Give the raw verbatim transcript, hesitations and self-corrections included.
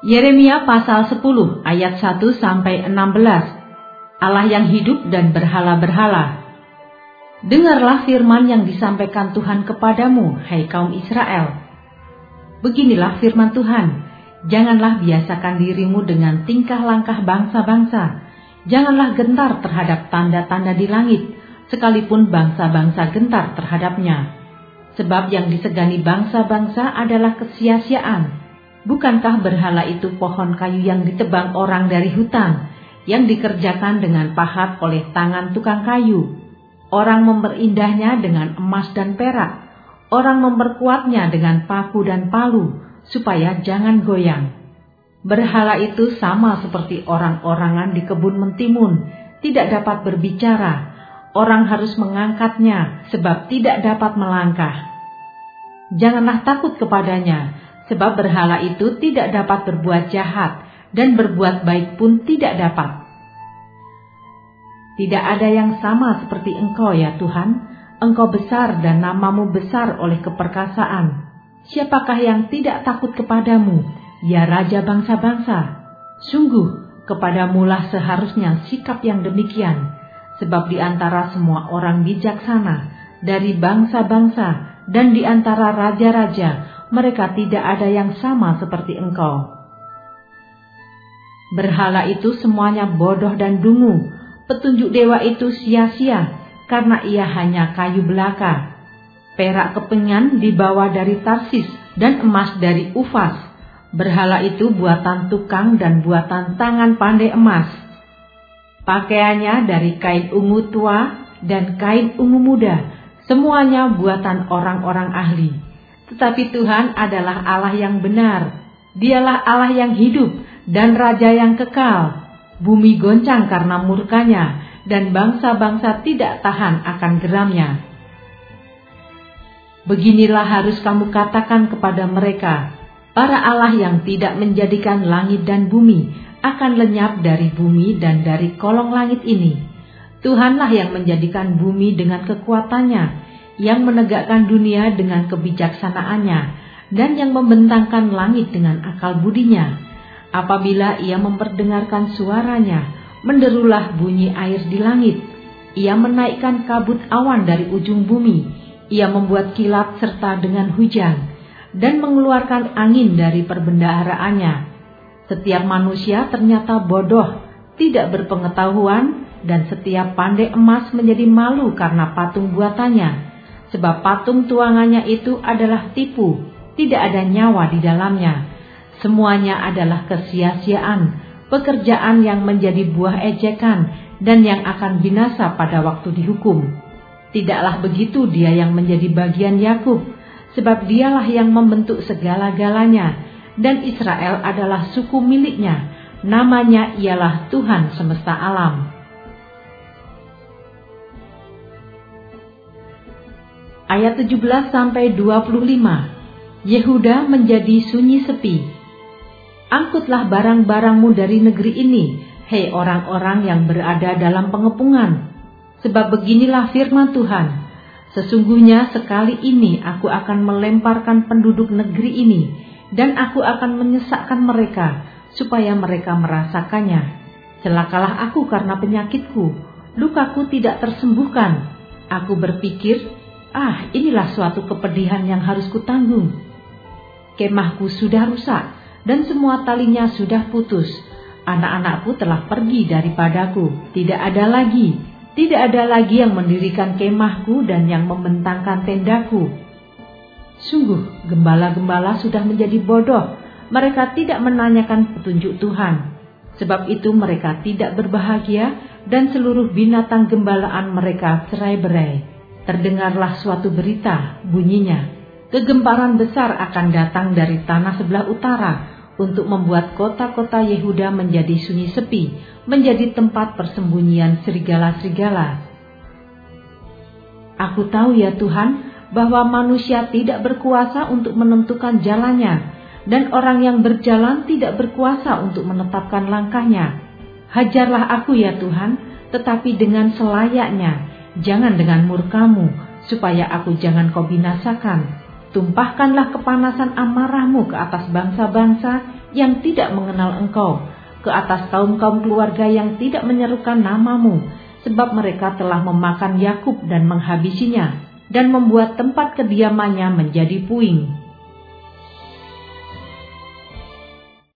Yeremia pasal sepuluh ayat satu sampai enam belas. Allah yang hidup dan berhala-berhala. Dengarlah firman yang disampaikan Tuhan kepadamu, hai kaum Israel. Beginilah firman Tuhan, janganlah biasakan dirimu dengan tingkah langkah bangsa-bangsa. Janganlah gentar terhadap tanda-tanda di langit, sekalipun bangsa-bangsa gentar terhadapnya. Sebab yang disegani bangsa-bangsa adalah kesia-siaan. Bukankah berhala itu pohon kayu yang ditebang orang dari hutan, yang dikerjakan dengan pahat oleh tangan tukang kayu? Orang memperindahnya dengan emas dan perak. Orang memperkuatnya dengan paku dan palu, supaya jangan goyang. Berhala itu sama seperti orang-orangan di kebun mentimun, tidak dapat berbicara. Orang harus mengangkatnya, sebab tidak dapat melangkah. Janganlah takut kepadanya, sebab berhala itu tidak dapat berbuat jahat, dan berbuat baik pun tidak dapat. Tidak ada yang sama seperti Engkau ya Tuhan. Engkau besar dan namamu besar oleh keperkasaan. Siapakah yang tidak takut kepadamu, ya Raja bangsa-bangsa? Sungguh, kepadamulah seharusnya sikap yang demikian, sebab di antara semua orang bijaksana, dari bangsa-bangsa, dan di antara raja-raja, mereka tidak ada yang sama seperti Engkau. Berhala itu semuanya bodoh dan dungu, petunjuk dewa itu sia-sia, karena ia hanya kayu belaka. Perak kepengan dibawa dari Tarsis dan emas dari Ufas. Berhala itu buatan tukang dan buatan tangan pandai emas. Pakaiannya dari kain ungu tua dan kain ungu muda, semuanya buatan orang-orang ahli. Tetapi Tuhan adalah Allah yang benar. Dialah Allah yang hidup dan Raja yang kekal. Bumi goncang karena murkanya, dan bangsa-bangsa tidak tahan akan geramnya. Beginilah harus kamu katakan kepada mereka, para Allah yang tidak menjadikan langit dan bumi akan lenyap dari bumi dan dari kolong langit ini. Tuhanlah yang menjadikan bumi dengan kekuatannya, yang menegakkan dunia dengan kebijaksanaannya, dan yang membentangkan langit dengan akal budinya. Apabila ia memperdengarkan suaranya, menderulah bunyi air di langit. Ia menaikkan kabut awan dari ujung bumi. Ia membuat kilat serta dengan hujan, dan mengeluarkan angin dari perbendaharaannya. Setiap manusia ternyata bodoh, tidak berpengetahuan, dan setiap pandai emas menjadi malu karena patung buatannya. Sebab patung tuangannya itu adalah tipu, tidak ada nyawa di dalamnya. Semuanya adalah kesia-siaan, pekerjaan yang menjadi buah ejekan dan yang akan binasa pada waktu dihukum. Tidaklah begitu dia yang menjadi bagian Yakub, sebab dialah yang membentuk segala-galanya, dan Israel adalah suku miliknya. Namanya ialah Tuhan semesta alam. Ayat tujuh belas sampai dua puluh lima. Yehuda menjadi sunyi sepi. Angkutlah barang-barangmu dari negeri ini, hei orang-orang yang berada dalam pengepungan. Sebab beginilah firman Tuhan, sesungguhnya sekali ini aku akan melemparkan penduduk negeri ini, dan aku akan menyesakkan mereka, supaya mereka merasakannya. Celakalah aku karena penyakitku, lukaku tidak tersembuhkan. Aku berpikir, ah inilah suatu kepedihan yang harus kutanggung. Kemahku sudah rusak, dan semua talinya sudah putus. Anak-anakku telah pergi daripadaku, tidak ada lagi, tidak ada lagi yang mendirikan kemahku dan yang membentangkan tendaku. Sungguh, gembala-gembala sudah menjadi bodoh, mereka tidak menanyakan petunjuk Tuhan. Sebab itu mereka tidak berbahagia, dan seluruh binatang gembalaan mereka cerai-berai. Terdengarlah suatu berita, bunyinya, kegemparan besar akan datang dari tanah sebelah utara, untuk membuat kota-kota Yehuda menjadi sunyi sepi, menjadi tempat persembunyian serigala-serigala. Aku tahu ya Tuhan, bahwa manusia tidak berkuasa untuk menentukan jalannya, dan orang yang berjalan tidak berkuasa untuk menetapkan langkahnya. Hajarlah aku ya Tuhan, tetapi dengan selayaknya, jangan dengan murkamu, supaya aku jangan kau binasakan. Tumpahkanlah kepanasan amarahmu ke atas bangsa-bangsa yang tidak mengenal Engkau, ke atas kaum-kaum keluarga yang tidak menyerukan namamu, sebab mereka telah memakan Yakub dan menghabisinya, dan membuat tempat kediamannya menjadi puing.